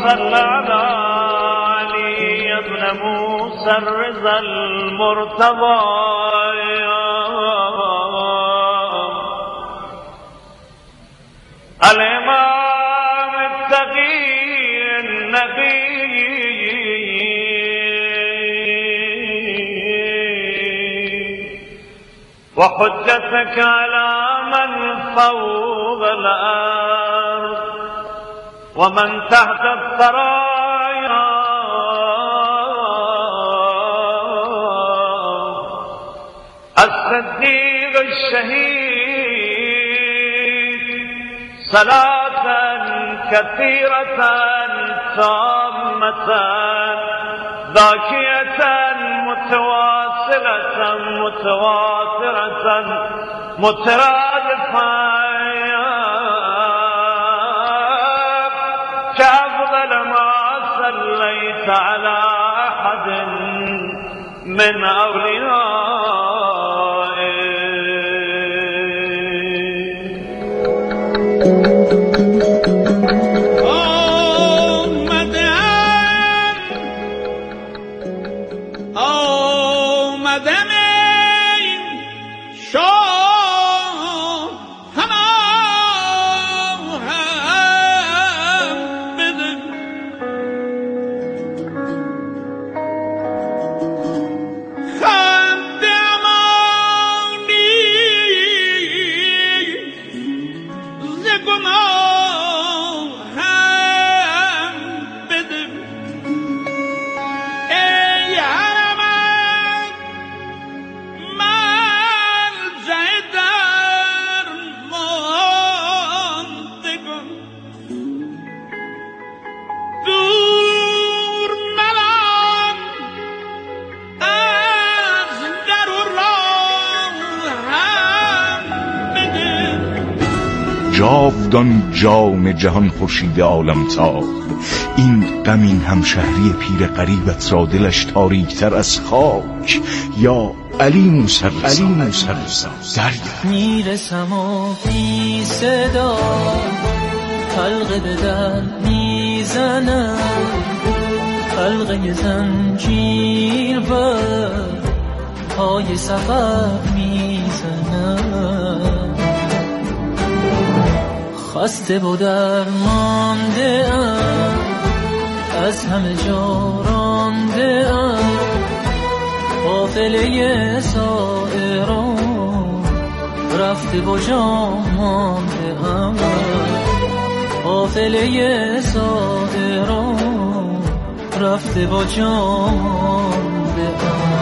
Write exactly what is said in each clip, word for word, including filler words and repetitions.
صل على علي ابن موسى الرضا المرتضى الإمام التقي النبي وحجتك على من فوق الأرض ومن تحت الثرايا الصديق الشهيد صلاة كثيرة تامة ذاكية متواصلة متواترة مترادفة كأفضل ما صليت على أحد من جاودان جام جهان خورشید عالم تاب، این غمین همشهری پیر غریبت را دلش تاریکتر از خاک. یا علی موسی علی موسی دریا میرسم و بی صدا حلقه به در میزنم، حلقه زنجیر بر پای سفر میزنم. خسته و درمانده ام، از همه جا رانده ام، قافله سائران رفته و جا مانده ام، قافله سائران رفته و جا مانده ام.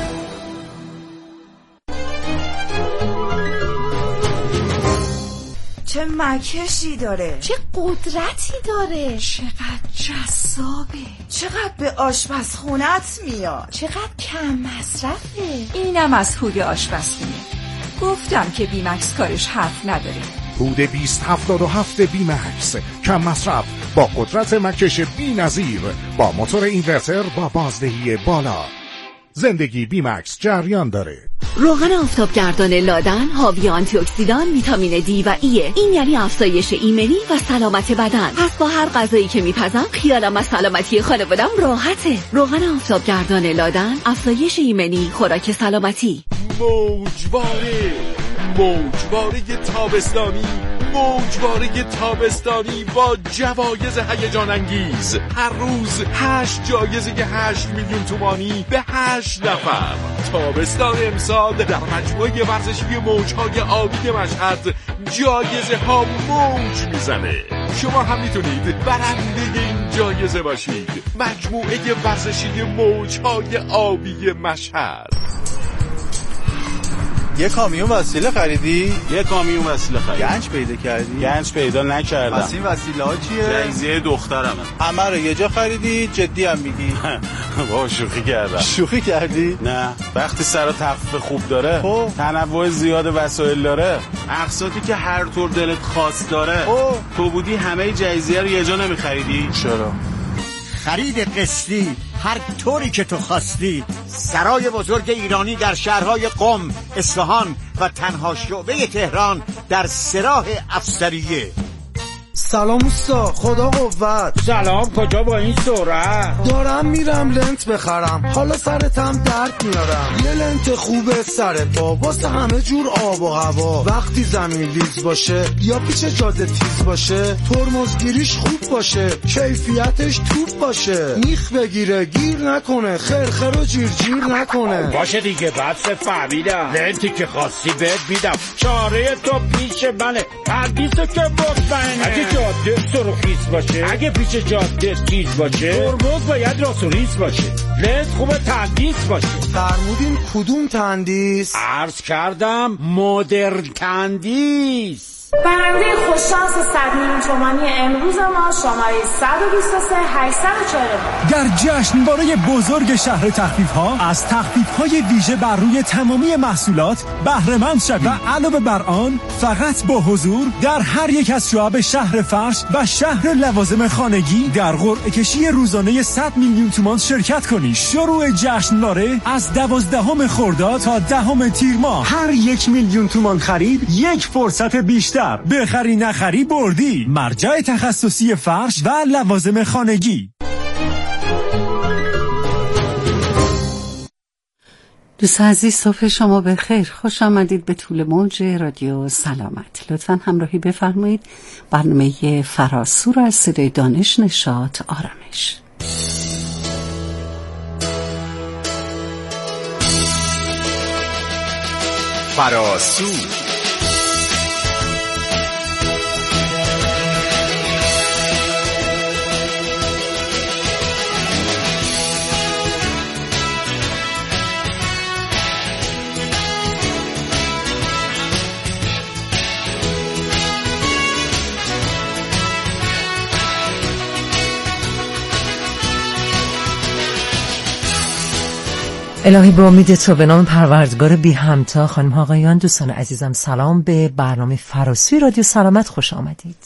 چه مکشی داره، چه قدرتی داره، چقدر جذابه، چقدر به آشپزخونت میاد، چقدر کم مصرفه. اینم از هود آشپزخونه. گفتم که بیمکس کارش حرف نداره. هود بیست هفتاد و هفت بیمکس، کم مصرف با قدرت مکش بی نظیر، با موتور اینورتر با بازدهی بالا. زندگی بیمکس جریان داره. روغن آفتابگردان لادن حاوی آنتی اکسیدان، ویتامین دی و ایه. این یعنی افزایش ایمنی و سلامت بدن. پس با هر غذایی که میپزم خیالم از سلامتی خانوادم راحته. روغن آفتابگردان لادن، افزایش ایمنی، خوراک سلامتی. موجواره موجواره تابستانی، موجواره تابستانی با جوایز هیجان انگیز. هر روز هشت جایزه هشت میلیون تومانی به هشت نفر. تابستان امسال در مجموعه ورزشی موجهای آبی مشهد جایزه ها موج میزنه. شما هم میتونید برنده این جایزه باشید. مجموعه ورزشی موجهای آبی مشهد. یه کامیون وسیله خریدی؟ یه کامیون وسیله خریدی. گنج پیدا کردی؟ گنج پیدا نکردم. پس این وسیله ها چیه؟ جایزه دخترمه. همه رو یه جا خریدی؟ جدی هم میگی؟ با شوخی کردم. شوخی کردی؟ نه، وقتی سر تخفیف خوب داره، خب تنوع زیاد وسایل داره، اقساطی که هر طور دلت خواست داره، خب تو بودی همه جایزه رو یه جا نمیخریدی؟ چرا؟ خرید قسطی هر طوری که تو خواستی. سرای بزرگ ایرانی در شهرهای قم، اصفهان و تنها شعبه تهران در سراح افسریه. سلام اوستا، خدا قوت. سلام، کجا با این سرعت؟ دارم میرم لنت بخرم، حالا سرتم درد میارم. یه لنت خوبه سر پا واسه همه جور آب و هوا. وقتی زمین لیز باشه یا پیچ جاده تیز باشه، ترمزگیریش خوب باشه، کیفیتش توپ باشه، میخ بگیره گیر نکنه، خرخر و جیر جیر نکنه. باشه دیگه، بس فهمیدم. لنتی که خواستی بهت میدم، چاره تو پیش منه، پردیسو که مطمئنه. اگه جاده سرخیز باشه، اگه پیش جاده تیز باشه، ترمز باید راست و ریز باشه، لنت خوبه تندیس باشه. فرمودین کدوم تندیس؟ عرض کردم مدرن تندیس. برنده خوششانس صد میلیون تومانی امروز ما شماره صد و بیست و سه هشتصد و چهل و در جشنواره بزرگ شهر تخفیف‌ها از تخفیف‌های ویژه بر روی تمامی محصولات بهره مند شوید و علاوه بر آن فقط با حضور در هر یک از شعب شهر فرش و شهر لوازم خانگی در قرعه کشی روزانه صد میلیون تومان شرکت کنید. شروع جشنواره از دوازدهم خرداد تا دهم تیر ماه. هر یک میلیون تومان خرید یک فرصت بیشتر. بخری نخری بردی. مرجع تخصصی فرش و لوازم خانگی. دوست عزیز، صبح شما بخیر. خوش آمدید به طول موج رادیو سلامت. لطفاً همراهی بفرمایید. برنامه فراسو را از صدای دانش، نشاط، آرامش. فراسو الهی به امید تو، به نام پروردگار بی همتا. خانم ها آقایان، دوستان عزیزم، سلام. به برنامه فراسوی رادیو سلامت خوش آمدید.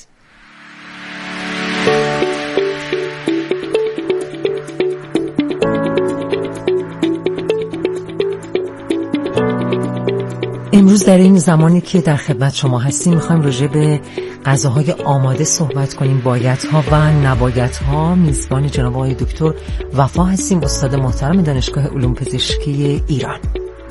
امروز در این زمانی که در خدمت شما هستیم میخوایم راجع به غذاهای آماده صحبت کنیم، بایدها و نبایدها. میزبان جناب آقای دکتر وفا هستیم، استاد محترم دانشگاه علوم پزشکی ایران.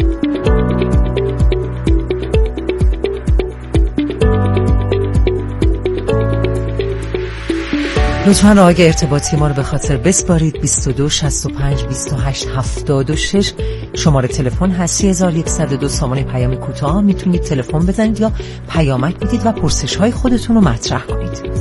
لطفاً راههای ارتباطی ما رو به خاطر بسپارید. بیست و دو شصت و پنج بیست و هشت هفتاد و شش شماره تلفن هست. سه هزار و صد و دو سامانه پیام کوتاه میتونید تلفن بزنید یا پیامک بدید و پرسش های خودتون رو مطرح کنید.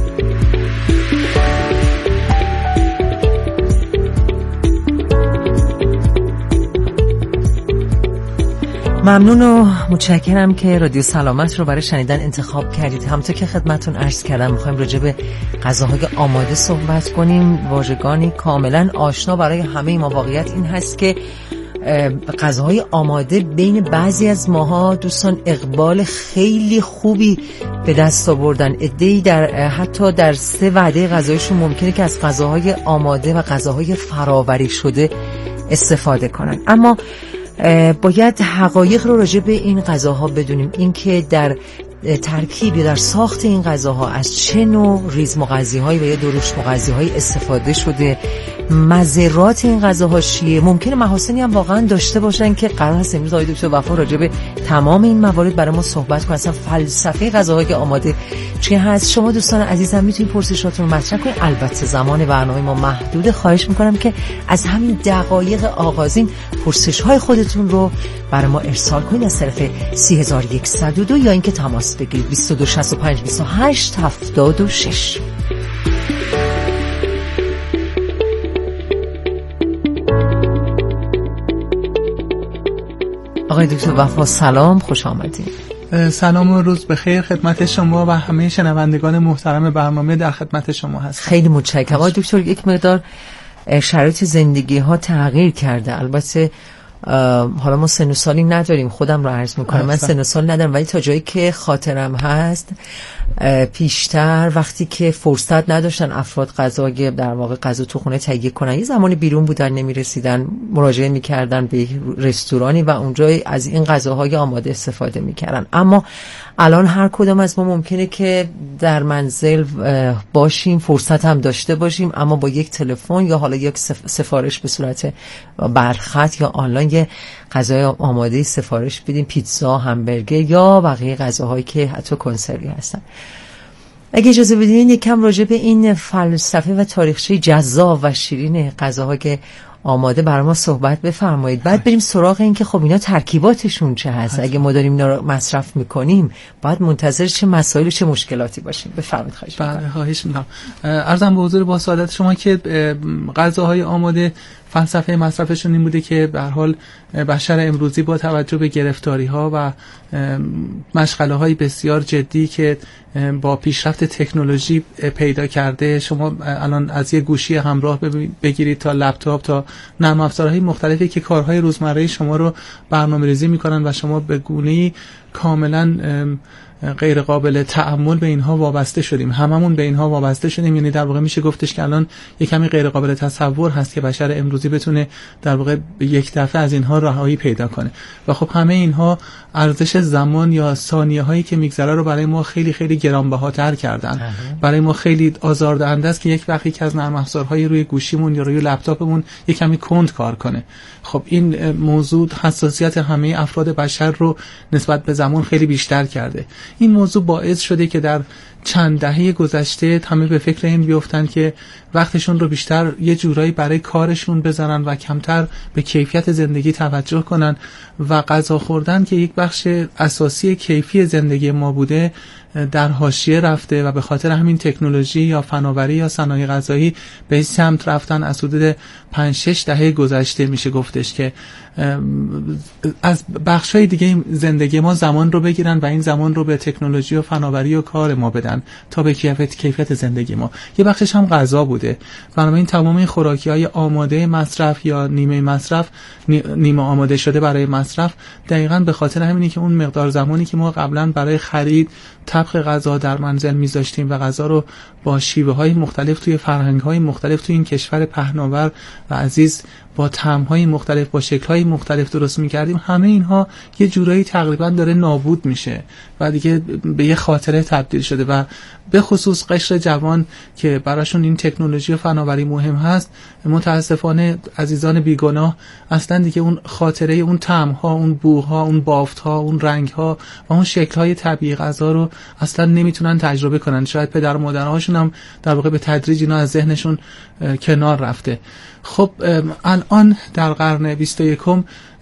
ممنون و متشکرم که رادیو سلامت رو برای شنیدن انتخاب کردید. همونطور که خدمتتون عرض کردم می‌خوایم راجع به غذاهای آماده صحبت کنیم. واژگانی کاملا آشنا برای همه ما. واقعیت این هست که غذاهای آماده بین بعضی از ماها دوستان اقبال خیلی خوبی به دست آوردن. عده‌ای در حتی در سه وعده غذایشون ممکنه که از غذاهای آماده و غذاهای فراوری شده استفاده کنن. اما باید حقایق رو راجع به این غذاها بدونیم. این که در ترکیب یا در ساخت این غذاها از چه نوع ریز مغذی‌هایی و یا درشت مغذی‌هایی استفاده شده، مضرات این غذاها چیه، ممکنه محاسنی هم واقعا داشته باشن که قرار هست امروز آقای دکتر وفا راجع به تمام این موارد برای ما صحبت کنن. اصلا فلسفه غذاهای آماده چی هست؟ شما دوستان عزیزم میتونید پرسشاتون رو مطرح کنید. البته زمان برنامه ما محدوده. خواهش میکنم که از همین دقایق آغازین پرسش‌های خودتون رو برای ما ارسال کنید از طرف سه هزار و صد و دو یا اینکه تماس بگیرید بیست و دو شصت و پنج بیست و هشت هفتاد و شش. آقای دکتر وفا سلام، خوش آمدید. سلام و روز بخیر خدمت شما و همه شنوندگان محترم برنامه. در خدمت شما هستم. خیلی متشکرم. آقای دکتر، یک مقدار شرایط زندگی ها تغییر کرده. البته حالا ما سن و سالی نداریم، خودم رو عرض میکنم، من سن و سال ندارم، ولی تا جایی که خاطرم هست پیشتر وقتی که فرصت نداشتن افراد غذا در واقع غذا تو خونه تهیه کنن، یه زمانی بیرون بودن نمیرسیدن، مراجعه میکردن به رستورانی و اونجا از این غذاهای آماده استفاده میکردن. اما الان هر کدام از ما ممکنه که در منزل باشیم، فرصت هم داشته باشیم، اما با یک تلفن یا حالا یک سفارش به صورت برخط یا آنلاین یه غذای آماده سفارش بدیم، پیتزا، همبرگر یا بقیه غذاهایی که حتی کنسروی هستن. اگه اجازه بدین یکم راجع به این فلسفه و تاریخچه جذاب و شیرین غذاها که آماده برای ما صحبت بفرمایید. بعد بریم سراغ این که خب اینا ترکیباتشون چه هست. اگه ما داریم اینا رو مصرف میکنیم باید منتظر چه مسائل و چه مشکلاتی باشیم. بفرمایید. خواهش می‌کنم. بله خواهش می‌کنم. عرضم به حضور با سعادت شما که غذاهای آماده فلسفه مصرفشون این بوده که به هر حال بشر امروزی با توجه به گرفتاری‌ها و مشغله‌های بسیار جدی که با پیشرفت تکنولوژی پیدا کرده، شما الان از یه گوشی همراه بگیرید تا لپتاپ تا نرم افزارهای مختلفی که کارهای روزمره شما رو برنامه‌ریزی می‌کنن و شما به گونه‌ای کاملاً غیر قابل تأمل به اینها وابسته شدیم. هممون به اینها وابسته شدیم. یعنی در واقع میشه گفتش که الان یک کمی غیر قابل تصور هست که بشر امروزی بتونه در واقع یک دفعه از اینها رهایی پیدا کنه. و خب همه اینها ارزش زمان یا ثانیه هایی که میگذره رو برای ما خیلی خیلی گرانبهاتر کردن. برای ما خیلی آزاردهنده است که یک وقتی که از نرم افزارهای روی گوشیمون یا روی لپتاپمون یک کمی کند کار کنه. خب این موضوع حساسیت همه افراد بشر رو نسبت به زمان خیلی بیشتر کرده. این موضوع باعث شده که در چند دهه گذشته همه به فکر این بیفتن که وقتشون رو بیشتر یه جورایی برای کارشون بذارن و کمتر به کیفیت زندگی توجه کنن و غذا خوردن که یک بخش اساسی کیفی زندگی ما بوده در حاشیه رفته و به خاطر همین تکنولوژی یا فناوری یا صنایع غذایی به این سمت رفتن. از حدود پنج شش دهه گذشته میشه گفتش که از بخشای دیگه زندگی ما زمان رو بگیرن و این زمان رو به تکنولوژی و فناوری و کار ما بدن تا به کیفیت کیفیت زندگی ما. یه بخشش هم غذا بوده. بنابراین تمام این خوراکی‌های آماده مصرف یا نیمه مصرف، نیمه آماده شده برای مصرف، دقیقاً به خاطر همینه که اون مقدار زمانی که ما قبلا برای خرید طبخ غذا در منزل میذاشتیم و غذا رو با شیوه‌های مختلف توی فرهنگ‌های مختلف توی این کشور پهناور و عزیز با طعم‌های مختلف، با شکل‌های مختلف درست می‌کردیم، همه اینها یه جورایی تقریبا داره نابود میشه و دیگه به یه خاطره تبدیل شده و به خصوص قشر جوان که براشون این تکنولوژی و فناوری مهم هست، متاسفانه عزیزان بیگناه اصلا دیگه اون خاطره، اون طعم‌ها، اون بوها، اون بافت‌ها، اون رنگ‌ها و اون شکل‌های طبیعی غذا رو اصلا نمیتونن تجربه کنن. شاید پدر و مادرهاشون هم در واقع به تدریج اینا از ذهنشون کنار رفته. خب الان در قرن بیست و یکم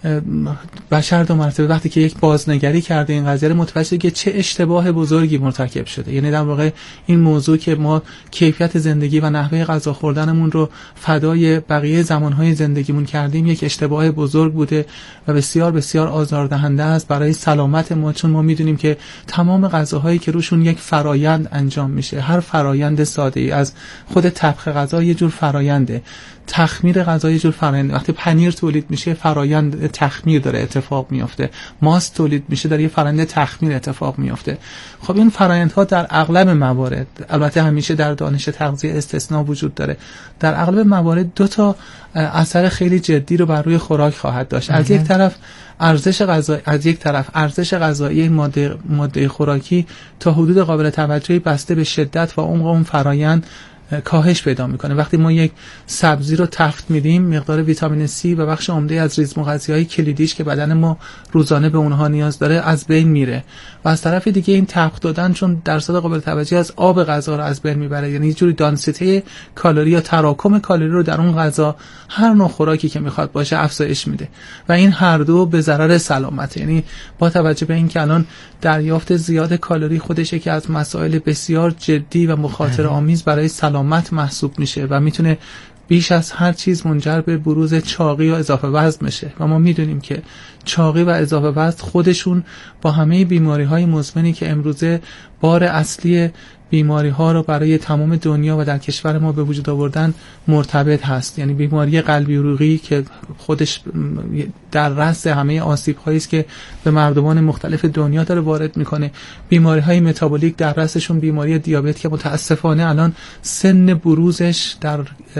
بشر دو مرتبه وقتی که یک بازنگری کرده این قضیه رو متوجه که چه اشتباه بزرگی مرتکب شده. یعنی در واقع این موضوع که ما کیفیت زندگی و نحوه غذا خوردنمون رو فدای بقیه زمانهای زندگیمون کردیم یک اشتباه بزرگ بوده و بسیار بسیار آزاردهنده است برای سلامت ما، چون ما میدونیم که تمام غذاهایی که روشون یک فرایند انجام میشه، هر فرایند ساده‌ای از خود طبخ غذا یه جور فراینده، تخمیر غذا یه جور فرآیند. وقتی پنیر تولید میشه فرآیند تخمیر داره اتفاق میفته، ماست تولید میشه داره یه فرآیند تخمیر اتفاق میفته. خب این فرآیندها در اغلب موارد، البته همیشه در دانش تغذیه استثناء وجود داره، در اغلب موارد دو تا اثر خیلی جدی رو بر روی خوراک خواهد داشت. از یک طرف ارزش غذایی، از یک طرف ارزش غذایی ماده ماده خوراکی تا حدود قابل توجهی بسته به شدت و عمق اون فرآیند کاهش پیدا میکنه. وقتی ما یک سبزی رو تفت میدیم، مقدار ویتامین C و بخش عمده از ریزمغذی‌های کلیدیش که بدن ما روزانه به اونها نیاز داره از بین میره و از طرف دیگه این تفت دادن چون درصد قابل توجهی از آب غذا رو از بین میبره، یعنی یه جوری دانسیته کالری یا تراکم کالری رو در اون غذا هر نوع خوراکی که میخواد باشه افزایش میده و این هر دو به ضرر سلامت. یعنی با توجه به این که الان دریافت زیاد کالری خودش یکی از مسائل بسیار جدی و مخاطره آمیز برای سلامت محسوب میشه و میتونه بیش از هر چیز منجر به بروز چاقی و اضافه وزن بشه و ما میدونیم که چاقی و اضافه وزن خودشون با همه بیماری‌های مزمنی که امروزه بار اصلی بیماری ها رو برای تمام دنیا و در کشور ما به وجود آوردن مرتبط هست. یعنی بیماری قلبی عروقی که خودش در رأس همه آسیب هایی است که به مردمان مختلف دنیا داره وارد میکنه. بیماری های متابولیک در رأسشون بیماری دیابت که متاسفانه الان سن بروزش در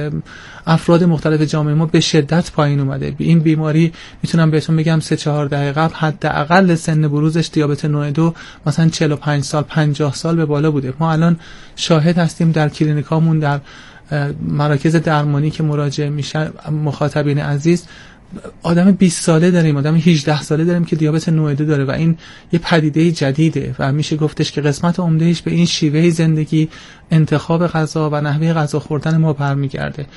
افراد مختلف جامعه ما به شدت پایین اومده. این بیماری میتونم بهتون بگم سه چهار دهه قبل حداقل سن بروزش دیابت نوع دو مثلا چهل و پنج سال پنجاه سال به بالا بوده. ما الان شاهد هستیم در کلینیکامون، در مراکز درمانی که مراجعه میشن مخاطبین عزیز، آدم بیست ساله داریم، آدم هجده ساله داریم که دیابت نوع دو داره و این یه پدیده جدیده و میشه گفتش که قسمت عمدهش به این شیوه زندگی، انتخاب غذا و نحوه غذا خوردن ما برمیگرده.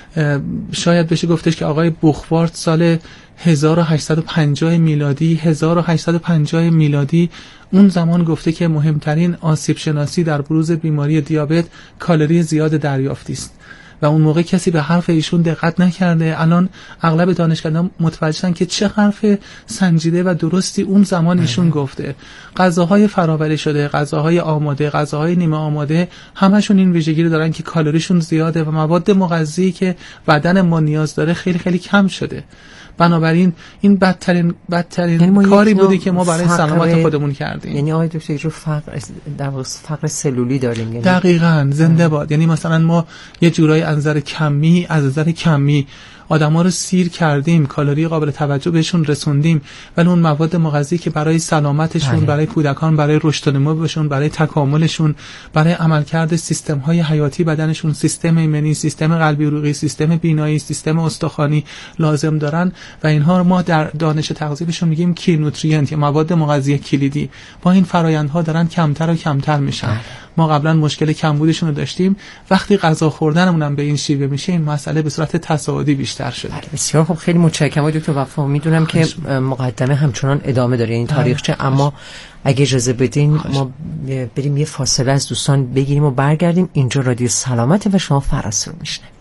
شاید بشه گفتش که آقای بوخوارد سال هزار و هشتصد و پنجاه میلادی هزار و هشتصد و پنجاه میلادی اون زمان گفته که مهمترین آسیب شناسی در بروز بیماری دیابت کالری زیاد دریافتی است و اون موقع کسی به حرف ایشون دقت نکرده. الان اغلب دانشمندان متوجهن که چه حرف سنجیده و درستی اون زمان ایشون گفته. غذاهای فراوری شده، غذاهای آماده، غذاهای نیمه آماده، همشون این ویژگی رو دارن که کالریشون زیاده و مواد مغذی که بدن ما نیاز داره خیلی خیلی کم شده. بنابراین این بدترین بدترین یعنی کاری بوده که ما برای سلامت خودمون کردیم. یعنی آقای دکتر جو فقر در واقع فقر سلولی داریم. یعنی دقیقاً زنده باد. یعنی مثلا ما یه جورایی از نظر کمی از نظر کمی آدما رو سیر کردیم، کالری قابل توجه بهشون رسوندیم، ولی اون مواد مغذی که برای سلامتشون، بله. برای کودکان، برای رشد و نموشون، برای تکاملشون، برای عملکرد سیستم‌های حیاتی بدنشون، سیستم ایمنی، سیستم قلبی عروقی، سیستم بینایی، سیستم استخوانی لازم دارن و اینها رو ما در دانش تغذیه‌شون میگیم کی نوتریانت یا مواد مغذی کلیدی. با این فرآیندها دارن کمتر و کمتر میشن. بله. ما قبلا مشکل کمبودشون رو داشتیم، وقتی غذا خوردنمون هم به این شیوه میشه این مسئله به صورت تصاعدی بیشتر شده. بسیار خب، خیلی متشکرم دکتر وفا. میدونم که مقدمه همچنان ادامه داره این تاریخچه، اما اگه اجازه بدین ما بریم یه فاصله از دوستان بگیریم و برگردیم. اینجا رادیو سلامت و شما فراسو رو میشنوید.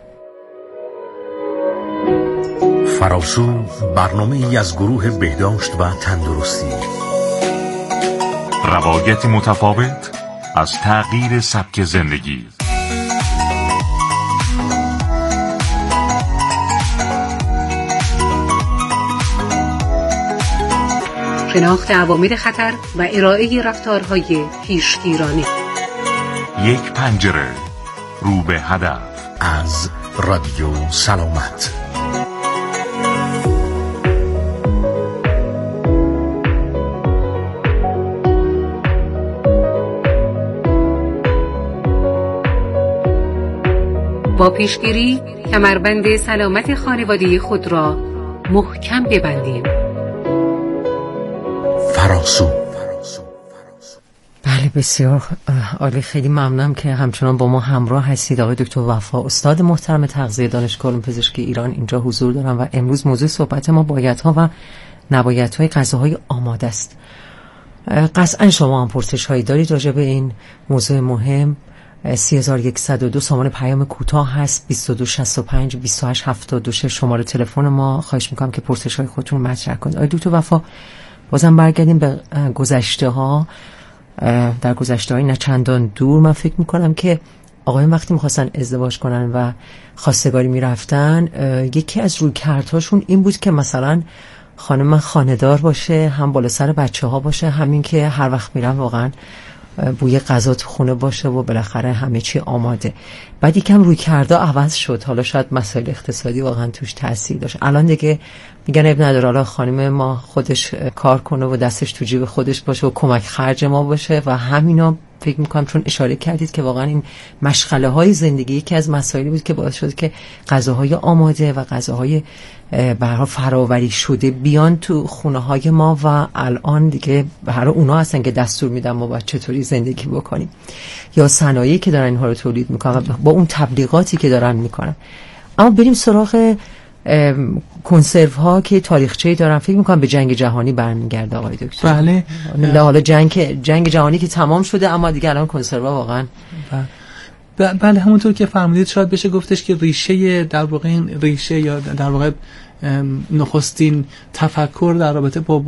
فراسو برنامه ای از گروه بهداشت و تندرستی، روایت متفاوت از تغییر سبک زندگی. شناخت عوامل خطر و ارائه رفتارهای پیشگیرانه. یک پنجره رو به هدف از رادیو سلامت. با پیشگیری کمربند سلامت خانواده خود را محکم ببندیم. فراسو. بله بسیار عالی، خیلی ممنونم که همچنان با ما همراه هستید. آقای دکتر وفا، استاد محترم تغذیه دانشگاه علوم پزشکی ایران اینجا حضور دارن و امروز موضوع صحبت ما بایدها و نبایدهای غذاهای آماده است. قطعا شما هم پرسش هایی دارید راجع به این موضوع مهم. سی هزار و یکصد و دو سامان پیام کوتاه هست، بیست و دو شصت و پنج بیست و هشت هفتاد و شش شماره تلفن ما. خواهش میکنم که پرسش های خودتون رو مطرح کنید. آقای دکتر وفا، بازم برگردیم به گذشته ها. در گذشته های نه چندان دور من فکر میکنم که آقایان وقتی میخواستن ازدواج کنن و خواستگاری میرفتن، یکی از رویکردهاشون این بود که مثلا خانم من خانه‌دار باشه، هم بالا سر بچه ها باشه، همین که هر وقت میرن واقعا بوی غذا تو خونه باشه و بالاخره همه چی آماده. بعد یکم روی کرده عوض شد، حالا شاید مسائل اقتصادی واقعا توش تاثیر داشت. الان دیگه میگن اب نداره، حالا خانم ما خودش کار کنه و دستش تو جیب خودش باشه و کمک خرج ما باشه و همینا. فکر میکنم چون اشاره کردید که واقعا این مشغله های زندگی یکی از مسائلی بود که باعث شد که غذاهای آماده و غذاهای به هر حال فراوری شده بیان تو خونه های ما و الان دیگه به هر حال اونا هستن که دستور میدن ما باید چطوری زندگی بکنیم، یا صنایعی که دارن اینها رو تولید میکنن با اون تبلیغاتی که دارن میکنن. اما بریم سراغ کنسرو ها که تاریخچه‌ای دارن. فکر میکنم به جنگ جهانی برمیگرده آقای دکتر. بله. حالا جنگ جنگ جهانی که تمام شده، اما دیگه الان کنسرو ها واقعا بله همونطور که فرمودید شاید بشه گفتش که ریشه در واقع این ریشه یا در واقع نخستین تفکر در رابطه با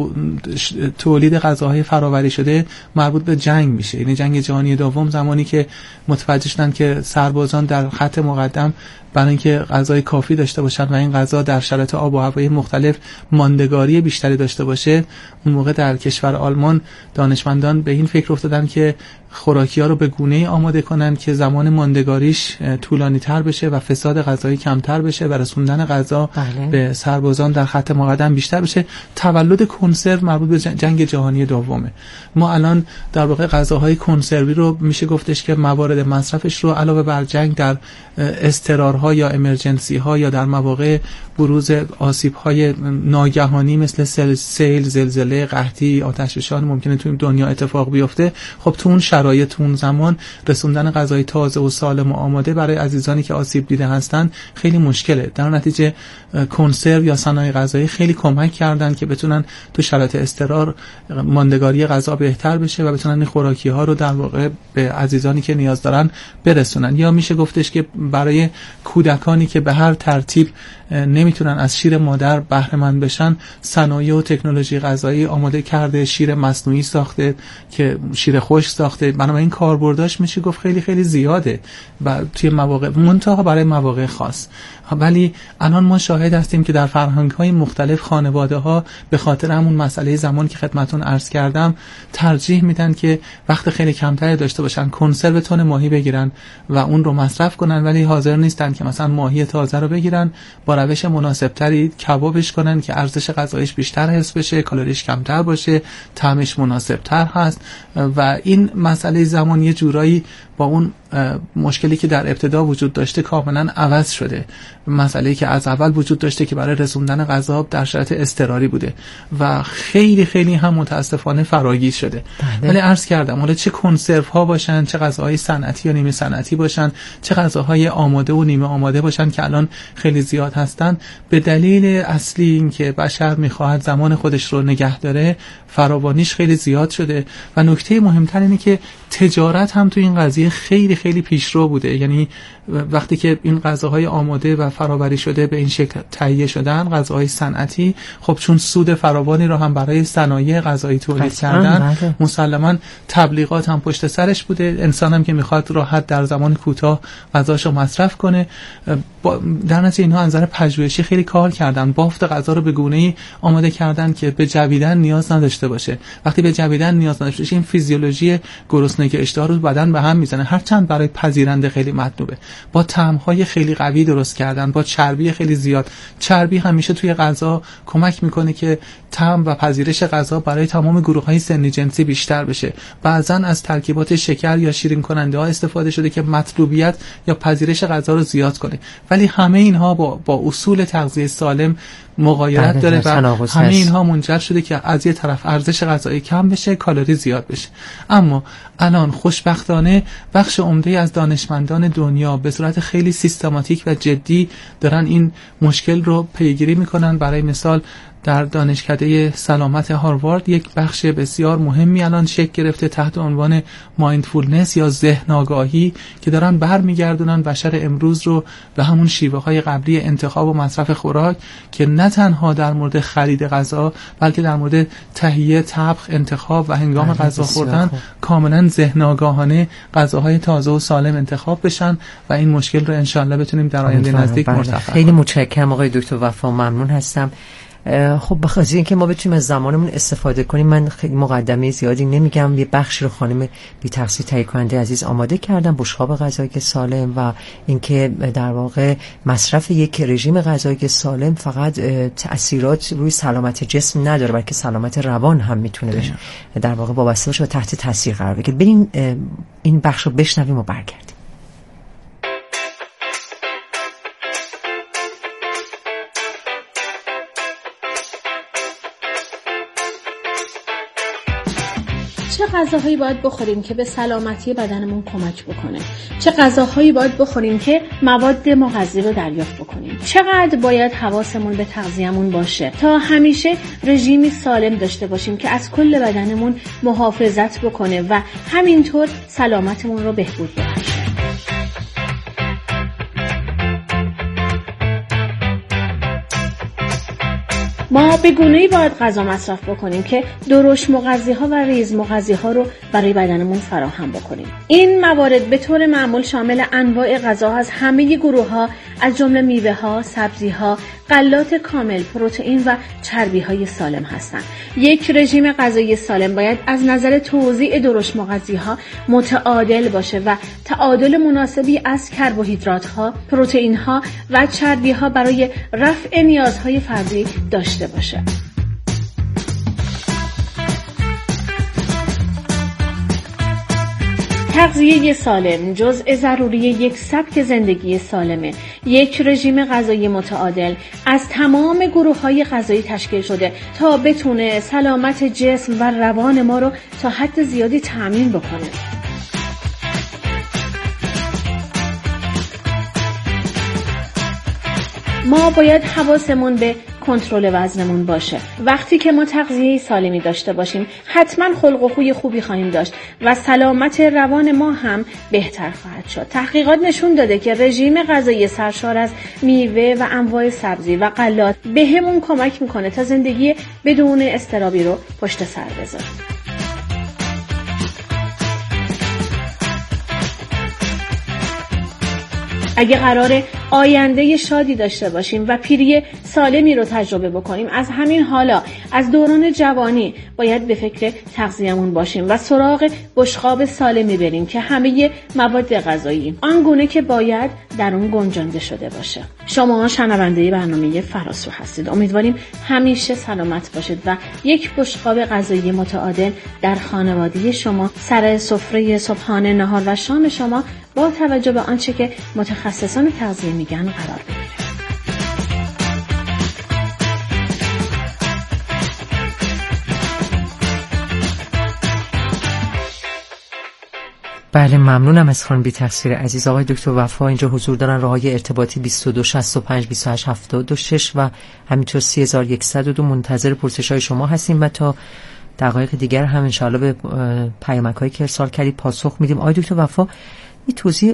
تولید غذاهای فراوری شده مربوط به جنگ میشه. یعنی جنگ جهانی دوم، زمانی که متوجه شدن که سربازان در خط مقدم برای اینکه غذای کافی داشته باشن و این غذا در شرایط آب و هوای مختلف ماندگاری بیشتری داشته باشه، اون موقع در کشور آلمان دانشمندان به این فکر افتادن که خوراکی‌ها رو به گونه‌ای آماده کنن که زمان ماندگاریش طولانی تر بشه و فساد غذایی کمتر بشه و رسوندن غذا بله. به سربازان در خط مقدم بیشتر بشه. تولد کنسرو مربوط به جنگ جهانی دومه. ما الان در واقع غذاهای کنسروی رو میشه گفتش که موارد مصرفش رو علاوه بر جنگ در اضطرارها یا امرجنسی ها یا در مواقع بروز آسیب های ناگهانی مثل سیل، سیل، زلزله، قحطی، آتش فشان ممکنه تو دنیا اتفاق بیفته. خب تو اون شرایط، تو اون زمان رسوندن غذای تازه و سالم و آماده برای عزیزانی که آسیب دیده هستن خیلی مشکله. در نتیجه کنسرو یا صنایع غذایی خیلی کمک کردن که بتونن تو شرایط اضطرار ماندگاری غذا بهتر بشه و بتونن این خوراکی ها رو در واقع به عزیزانی که نیاز دارن برسونن. یا میشه گفتش که برای کودکانی که به هر ترتیب نمیتونن از شیر مادر بهره مند بشن، صنایع و تکنولوژی غذایی آماده کرده، شیر مصنوعی ساخته که شیر خشک ساخته. بنابراین کاربردش میشه گفت خیلی خیلی زیاده و توی مواقع منتها برای مواقع خاص. ولی الان ما شاهد هستیم که در فرهنگ‌های مختلف خانواده‌ها به خاطر همون مسئله زمان که خدمتتون عرض کردم ترجیح میدن که وقت خیلی کمتری داشته باشن، کنسرو تن ماهی بگیرن و اون رو مصرف کنن، ولی حاضر نیستن که مثلا ماهی تازه رو بگیرن با روش مناسبتری کبابش کنن که ارزش غذاییش بیشتر حس بشه، کالریش کمتر باشه، طعمش مناسبتر هست. و این مسئله زمان یه جورایی با اون مشکلی که در ابتدا وجود داشته کاملا عوض شده. مسئله‌ای که از اول وجود داشته که برای رسوندن غذا در شرایط اضطراری بوده و خیلی خیلی هم متاسفانه فراگیر شده. ولی عرض کردم حالا چه کنسرو ها باشن، چه غذاهای صنعتی یا نیمه صنعتی باشن، چه غذاهای آماده و نیمه آماده باشن که الان خیلی زیاد هستن، به دلیل اصلی این که بشر میخواهد زمان خودش رو نگه داره فراوانیش خیلی زیاد شده. و نکته مهمتر اینه که تجارت هم تو این قضیه خیلی خیلی پیشرو بوده. یعنی وقتی که این غذاهای آماده و فراوری شده به این شکل تهیه شدن، غذاهای صنعتی، خب چون سود فراوانی رو هم برای صنایع غذایی تولید کردن، مسلماً تبلیغات هم پشت سرش بوده. انسان هم که میخواد راحت در زمان کوتاه غذاشو مصرف کنه، در نتیجه اینها از نظر پژوهشی خیلی کار کردن، بافت غذا رو به گونه‌ای آماده کردن که به جویدن نیاز نداشته باشه. وقتی به جویدن نیاز نداشته باشه، این فیزیولوژی گرسنگی اشتها رو بدن به هم میزنه، هرچند برای پذیرنده خیلی مطلوبه. با طعم‌های خیلی قوی درست کردن، با چربی خیلی زیاد. چربی همیشه توی غذا کمک میکنه که طعم و پذیرش غذا برای تمام گروه‌های سنی جنسی بیشتر بشه. بعضاً از ترکیبات شکر یا شیرین کننده ها استفاده شده که مطلوبیت یا پذیرش غذا رو زیاد کنه. ولی همه اینها با با اصول تغذیه سالم مغایرت داره و همه اینها منجر شده که از یه طرف ارزش غذایی کم بشه، کالری زیاد بشه. اما الان خوشبختانه بخش عمده از دانشمندان دنیا به صورت خیلی سیستماتیک و جدی دارن این مشکل رو پیگیری میکنن. برای مثال در دانشکده سلامت هاروارد یک بخش بسیار مهمی الان شکل گرفته تحت عنوان مایندفولنس یا ذهن آگاهی که دارن برمیگردونن بشر امروز رو به همون شیوه های قبلی انتخاب و مصرف خوراک که نه تنها در مورد خرید غذا بلکه در مورد تهیه، طبخ، انتخاب و هنگام غذا خوردن کاملا ذهن آگاهانه غذاهای تازه و سالم انتخاب بشن و این مشکل رو انشالله بتونیم در آینده نزدیک مرتفع. خیلی متشکرم آقای دکتر وفا، ممنون هستم. خب بخاطر اینکه ما بتونیم از زمانمون استفاده کنیم، من خیلی مقدمه زیادی نمیگم، یه بخش رو خانم بی تقصیر تهیه کننده عزیز آماده کردن، بشقاب غذایی که سالم و اینکه در واقع مصرف یک رژیم غذایی که سالم فقط تأثیرات روی سلامت جسم نداره بلکه سلامت روان هم میتونه بشه در واقع وابسته باشه و تحت تاثیر قرار بگیره. بریم این بخش رو بشنویم و برگردیم. چه غذاهایی باید بخوریم که به سلامتی بدنمون کمک بکنه؟ چه غذاهایی باید بخوریم که مواد مغذی رو دریافت بکنیم؟ چقدر باید حواسمون به تغذیه‌مون باشه تا همیشه رژیمی سالم داشته باشیم که از کل بدنمون محافظت بکنه و همینطور سلامتمون رو بهبود ببخشه؟ ما به گونه‌ای باید غذا مصرف بکنیم که درشت مغذی‌ها و ریز مغذی‌ها رو برای بدنمون فراهم بکنیم. این موارد به طور معمول شامل انواع غذا از همه گروه‌ها از جمله میوه‌ها، سبزی‌ها، غلات کامل، پروتئین و چربی‌های سالم هستند. یک رژیم غذایی سالم باید از نظر توزیع درشت مغذی‌ها متعادل باشه و تعادل مناسبی از کربوهیدرات‌ها، پروتئین‌ها و چربی‌ها برای رفع نیازهای فردی داشته باشه. تغذیه سالم جزء ضروری یک سبک زندگی سالمه. یک رژیم غذایی متعادل از تمام گروه‌های غذایی تشکیل شده تا بتونه سلامت جسم و روان ما رو تا حد زیادی تأمین بکنه. ما باید حواسمون به کنترل وزنمون باشه. وقتی که ما تغذیه سالمی داشته باشیم حتما خلق و خوی خوبی خواهیم داشت و سلامت روان ما هم بهتر خواهد شد. تحقیقات نشون داده که رژیم غذایی سرشار از میوه و انواع سبزی و غلات بهمون کمک میکنه تا زندگی بدون اضطرابی رو پشت سر بذاریم. اگه قراره آینده شادی داشته باشیم و پیری سالمی رو تجربه بکنیم، از همین حالا از دوران جوانی باید به فکر تغذیه‌مون باشیم و سراغ بشقاب سالمی بریم که همه مواد غذایی آنگونه که باید در اون گنجانده شده باشه. شما شنونده برنامه فراسو هستید. امیدواریم همیشه سلامت باشید و یک بشقاب غذایی متعادل در خانواده شما سر سفره صبحانه، نهار و شام شما با توجه به آنچه که متخصصان تغذیه میگن قرار بگیره. بله، ممنونم از خانم بی تقصیر عزیز. آقای دکتر وفا اینجا حضور دارن. راههای ارتباطی بیست و دو شصت و پنج بیست و هشت هفتاد و شش و همینطور سه هزار و صد و دو. منتظر پرسش‌های شما هستیم و تا دقایق دیگر هم انشاءالله به پیامک‌هایی که ارسال کردید پاسخ میدیم. آقای دکتر وفا این توضیح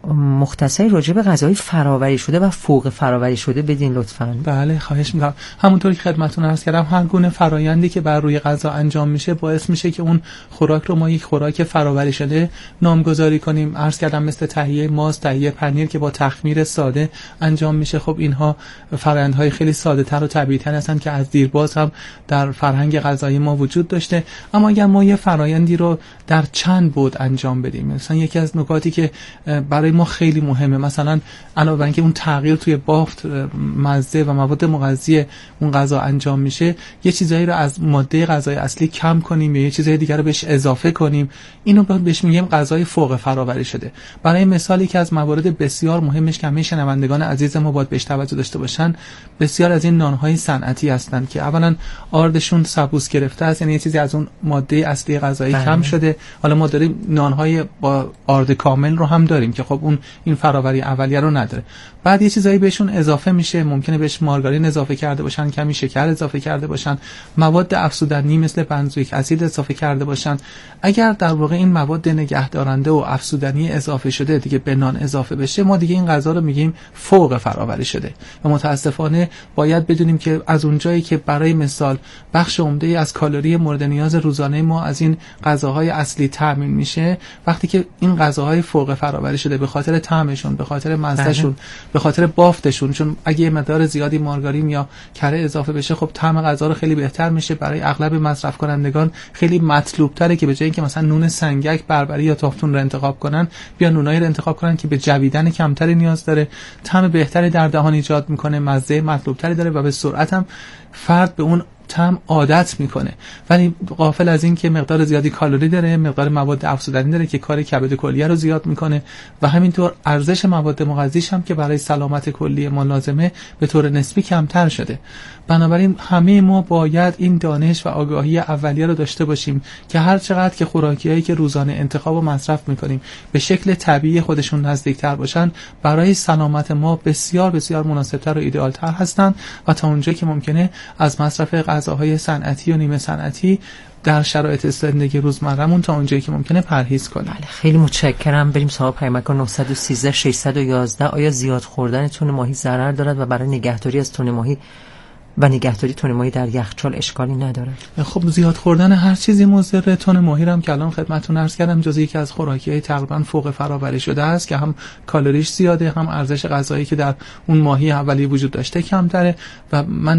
مختصری راجع به غذای فراوری شده و فوق فراوری شده بدین لطفاً. بله خواهش می‌کنم. همونطوری که خدمتتون عرض کردم هر گونه فرایندی که بر روی غذا انجام میشه باعث میشه که اون خوراک رو ما یک خوراک فراوری شده نامگذاری کنیم. عرض کردم مثل تهیه ماست، تهیه پنیر که با تخمیر ساده انجام میشه. خب اینها فرآیندهای خیلی ساده‌تر و طبیعی‌تر هستن که از دیرباز هم در فرهنگ غذایی ما وجود داشته. اما اگر ما یه فرایندی رو در چند بعد انجام بدیم، مثلا یکی از نکاتی که برای ما خیلی مهمه، مثلا علاوه بر اینکه اون تغییر توی بافت، مزه و مواد مغذی اون غذا انجام میشه، یه چیزایی رو از ماده غذایی اصلی کم کنیم یا یه چیزای دیگر رو بهش اضافه کنیم. اینو بهش میگیم غذای فوق فراوری شده. برای مثالی که از موارد بسیار مهمش که همه شنوندگان عزیز ما باید بهش توجه داشته باشن، بسیار از این نانهای صنعتی هستن که اولا آردشون سبوس گرفته است، یعنی یه چیزی از اون ماده اصلی غذایی بله. کم شده. حالا ما داریم نانهای با آرد کامل رو هم داریم که خب اون این فراوری اولیه رو نداره. بعد یه چیزایی بهشون اضافه میشه، ممکنه بهش مارگارین اضافه کرده باشن، کمی شکر اضافه کرده باشن، مواد افزودنی مثل بنزوئیک اسید اضافه کرده باشن. اگر در واقع این مواد نگهدارنده و افزودنی اضافه شده دیگه به نان اضافه بشه، ما دیگه این غذا رو میگیم فوق فراوری شده. و متاسفانه باید بدونیم که از اونجایی که برای مثال بخش عمده‌ای از کالری مورد نیاز روزانه ما از این غذاهای اصلی تامین میشه، وقتی که این غذاهای فوق فراوری شده به خاطر طعمشون، به خاطر مزهشون، به خاطر بافتشون، چون اگه یه مقدار زیادی مارگارین یا کره اضافه بشه خب طعم غذا رو خیلی بهتر میشه. برای اغلب مصرف کنندگان خیلی مطلوب تره که به جای اینکه مثلا نون سنگک، بربری یا تافتون رو انتخاب کنن، بیا نونایی رو انتخاب کنن که به جویدن کمتری نیاز داره، طعم بهتری در دهان ایجاد میکنه، مزه مطلوب تری داره و به سرعت هم فرد به اون طعم عادت میکنه. ولی غافل از این که مقدار زیادی کالری داره، مقدار مواد افزودنی داره که کار کبد کلیه رو زیاد میکنه و همینطور ارزش مواد مغذیش هم که برای سلامت کلی ما لازمه به طور نسبی کمتر شده. بنابراین همه ما باید این دانش و آگاهی اولیه رو داشته باشیم که هر چقدر که خوراکیایی که روزانه انتخاب و مصرف میکنیم به شکل طبیعی خودشون نزدیکتر باشن، برای سلامت ما بسیار بسیار مناسبتر و ایدئالتر هستن و تا اونجایی که ممکنه از مصرف غذاهای صنعتی و نیمه صنعتی در شرایط زندگی روزمرهمون تا اونجایی که ممکنه پرهیز کنیم. بله خیلی متشکرم. بریم سراغ پیامک نه یک سه شش یک یک. آیا زیاد خوردن تون ماهی ضرر دارد و برای نگهداری از تون ماهی و نگهداری تن ماهی در یخچال اشکالی نداره؟ خب زیاد خوردن هر چیزی مضر. تن ماهی هم که الان خدمتتون عرض کردم جزو یکی از خوراکی‌های تقریبا فوق فرآوری شده است که هم کالریش زیاده، هم ارزش غذایی که در اون ماهی اولیه وجود داشته کمتره و من